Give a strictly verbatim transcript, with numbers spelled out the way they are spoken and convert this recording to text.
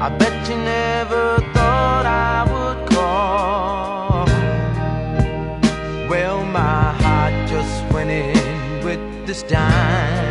I bet you never thought I would call. Well, my heart just went in with this dime.